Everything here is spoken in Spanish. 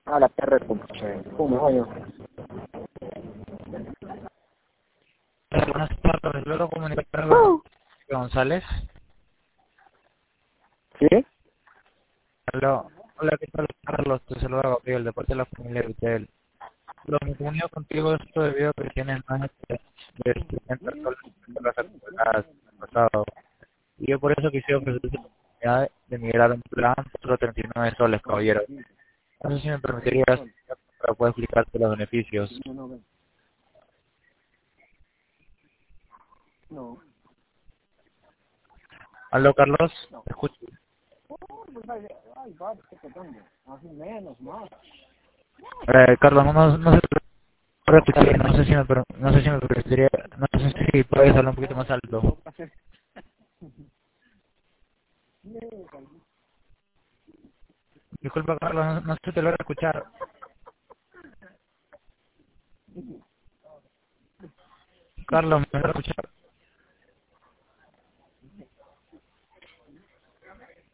A la perra de compadre. ¿Cómo coño? Buenas tardes, luego comunicar con González. ¿Sí? Aló. Hola, ¿qué tal, Carlos? Te saluda Gabriel, de parte de la familia Vitel. Lo me comunico contigo esto debido a que tienes más de 300 soles que las acumuladas en el pasado. Y yo por eso quisiera ofrecerte la oportunidad de migrar a un plan por solo 39 soles, caballero. No sé si me permitirías para poder explicarte los beneficios. No. Aló, Carlos, te escucho. Ay, vale, ¿qué te tengo? Así menos, más. Carlos, no sé repetir bien, no sé si me permitiría, no sé si puedes hablar un poquito más alto. Disculpa, Carlos, no sé si te logro escuchar. Carlos, ¿me logro escuchar?